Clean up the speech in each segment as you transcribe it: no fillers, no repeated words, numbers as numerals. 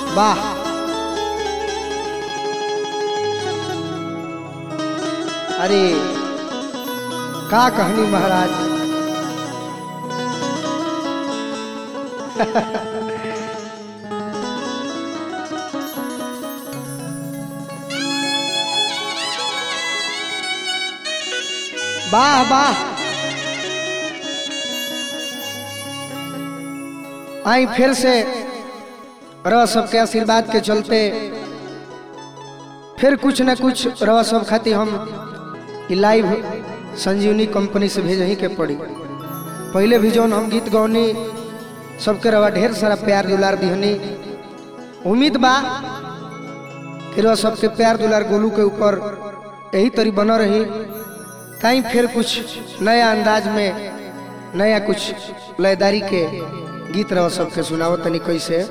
वाह अरे का कहनी महाराज। वाह वाह आई फिर से रवा सबके आशीर्वाद के चलते फिर कुछ न कुछ रवा सब खाती हम लाइव संजीवनी कंपनी से भेजही के पड़ी। पहले भी जौन हम गीत गौनी सबके रवा ढेर सारा प्यार दुलार दिहनी। उम्मीद बा कि रवा सबके प्यार दुलार गोलू के ऊपर यही तरी बना रही। कहीं फिर कुछ नया अंदाज में नया कुछ लयदारी के गीत रवा सबके सुनाओ तनी कैसे।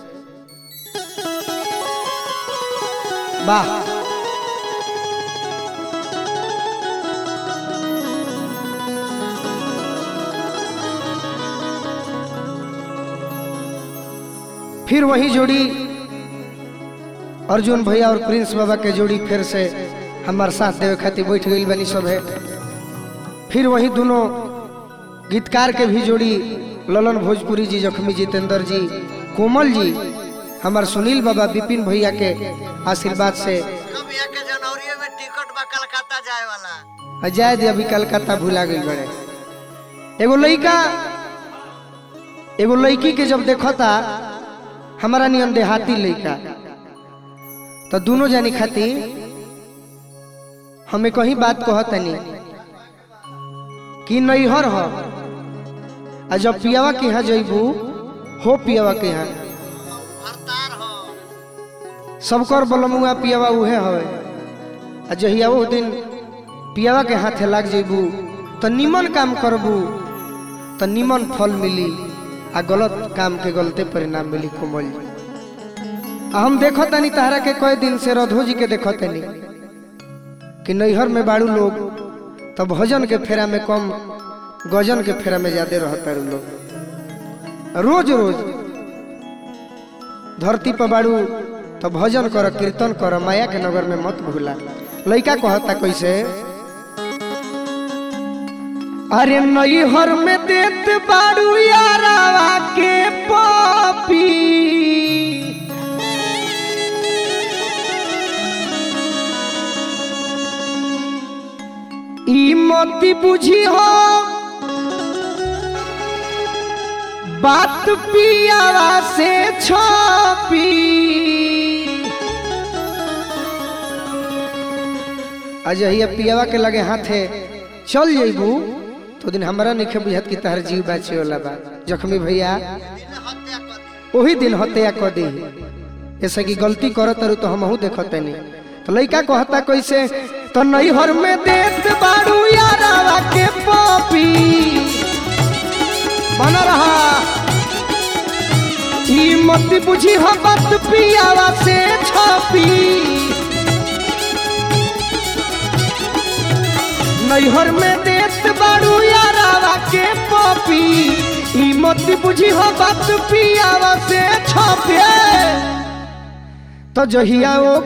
वाह फिर वही जोड़ी अर्जुन भैया और प्रिंस बाबा के जोड़ी फिर से हमारे साथ देवे खातिर बैठ गई बनी सब है। फिर वही दोनों गीतकार के भी जोड़ी ललन भोजपुरी जी, जख्मी जितेंद्र जी, कोमल जी, हमारे सुनील बाबा, विपिन भैया के आशीर्वाद से जनवरी में टिकट बा कलकत्ता जाए वाला जाए दे। अभी कलकत्ता भुला गई बड़े। एगो लड़की के जब देखो था हमारा नियम देहाती लड़का तो दोनों जानी खाती हमें कहीं बात कहतनी कि नैहर हो आ जब पियावा के यहाँ जइबू हो पियावा के यहाँ सबकर बलमुआ पियावा उहे हवे। आ जहिया वो दिन पियावा के हाथे लाग जइबू तो निमन काम करबू तो निमन फल मिली आ गलत काम के गलते परिणाम मिली। कोमल जी हम देखो तनी तहरा के कई दिन से रधो जी के देखो तनी कि नैहर में बाड़ू लोग तो भजन के फेरा में कम गजन के फेरा में ज्यादा रहता लोग। रोज रोज धरती पर बाड़ू तो भजन कर कीर्तन कर माया के नगर में मत भूला। लड़का कहता कैसे अरे नैहर में देत बाड़ू यारावा के पापी ई मोती बुझी हो बात पियावा से छपी। अजहिया पियावा के लगे हाथे चल जइबू तो दिन हमारा निखे बुझत की तहर जीव बाचे वाला बा। जख्मी भैया वही दिन हत्या कर दी ऐसे की गलती करत रु तो हमहू देखते नहीं। तो लड़का कहता कैसे तो नैहर में देत बाड़ू यारावा के पापी बना रहा ई मत बुझी हो बात पियावा से छपी। नैहर में देत बाड़ू यारावा के पापी ई मत बुझी हो बात पियावा से छपे। तो जहिया वो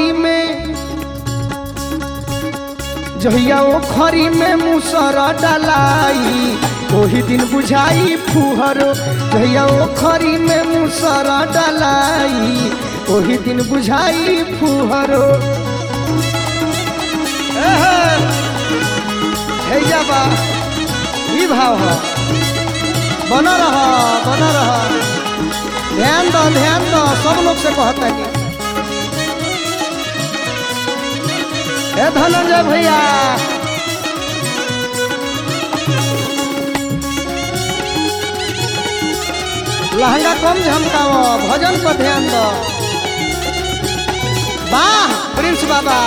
खरी में मुसरा डलाई वही दिन बुझाई फुहरो। जहिया वो खरी में मुसरा डलाई वही दिन बुझाई फुहरो। बा ई भाव हो बना रहा ध्यान दो सब लोग से कहता है। धनंजय भैया लहंगा कम झमकाओ भजन पर ध्यान दो। वाह प्रिंस बाबा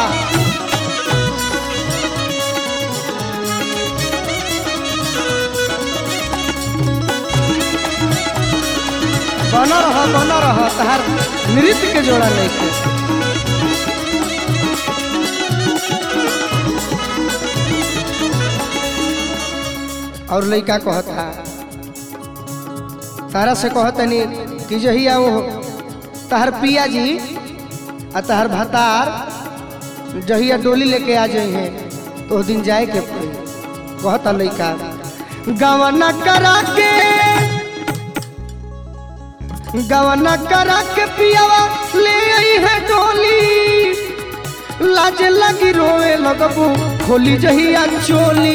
बना रहा तहार नृत्य के जोड़ा नहीं थे। और लड़का कहता तारा से कहतनी कि जहिया वो तहर पिया जी आ तहर भतार जहिया डोली लेके आ जाए हैं तो उस दिन जाए के पड़ी। कहता लइका गवना करा के पियावा ले आई है डोली, लाज लगी रोए लगबू खोली जहिया चोली।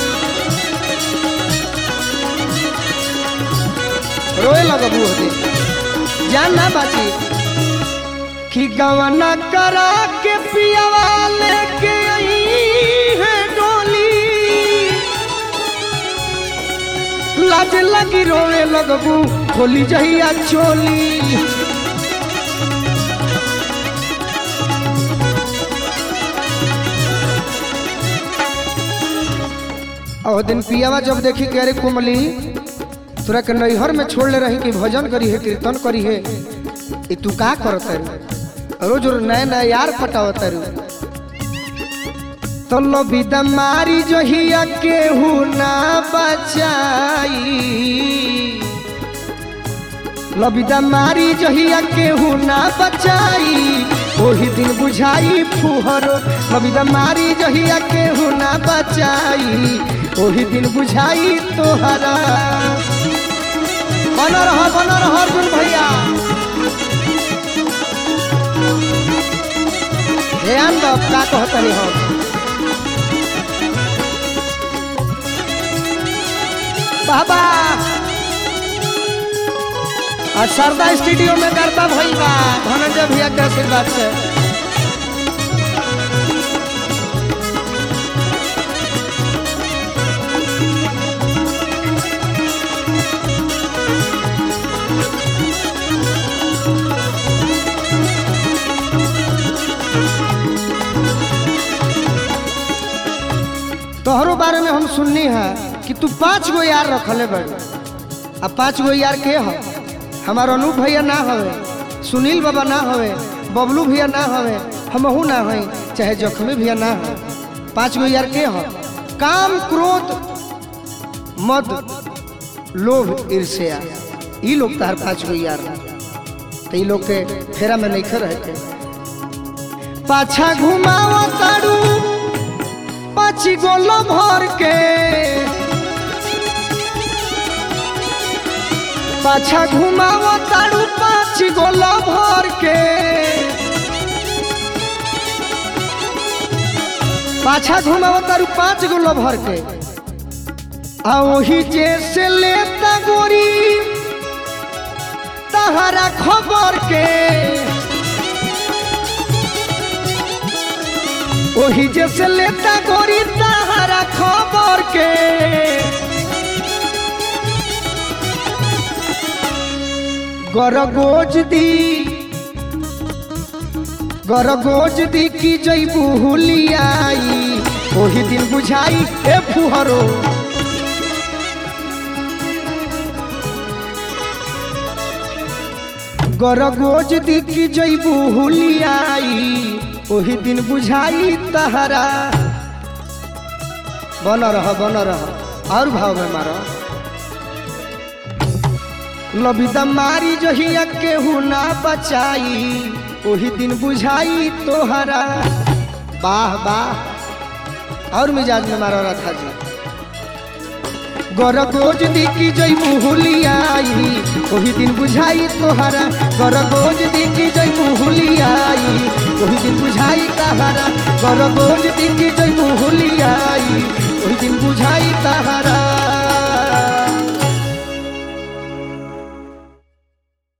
रोए लगबू होते जान ना बाची कि गवना करा के पियावा लेके आई है डोली, लाज लगी रोए लगबू खोली जहिया चोली। और दिन पियावा जब देखी कि अरे कुमली तोरा के नैहर में छोड़ ले रही कि भजन करी है कीर्तन करी है, ये तू का करत है? रोज रोज नया नया यार पटावत है। तो लो विदा मारी जहिया केहू ना बचाई, लो विदा मारी जहिया केहू ना बचाई, वही दिन बुझाई फुहरो। लो विदा मारी जहिया केहू ना बचाई, वही दिन बुझाई तोहरा। बना रहा अर्जुन भैया, ध्यान दो का कहता नहीं हो। बाबा आज शारदा स्टूडियो में करता भैया धनंजय भैया के आशीर्वाद से। तोहरो बारे में हम सुननी है कि तू 5 गो यार रखले बड़। अब 5 गो यार के हो? हमार अनूप भैया ना हवे, सुनील बाबा ना हवे, बबलू भैया ना हवे, हमहू ना हई, चाहे जख्मी भैया ना हो। 5 गो यार के हो? काम क्रोध मद लोभ ईर्ष्या, ये लोग तार 5 गो यार। तो ये लोग के फेरा में नहीं रहते। पाछा घुमावा तारू 5 गोलो भर के, पाछा घुमावा तारू 5 गोलो भर के, पाछा घुमावा तारू 5 गोलो भर के। आ वही जैसे लेता गोरी तहरा खबर के, वही जैसे लेता गोरी तहरा खबर के। गरगोज दी की जईबू हुलियाई, वही दिन बुझाई ए फुहरो। गरगोज दी की जईबू हुलियाई, वही दिन बुझाई तहरा। बन रह और भाव में मारो। लबिदा मारी जहिया केहू ना बचाई, वही दिन बुझाई तोहरा। वाह वाह और मिजाज में मारो रथा जी। गरगोज दी की जईबू हुलियाई, वही दिन बुझाई तोहरा। गरगोज दी की जईबू हुलियाई, वही दिन बुझाई तहरा। गरगोज दी की जईबू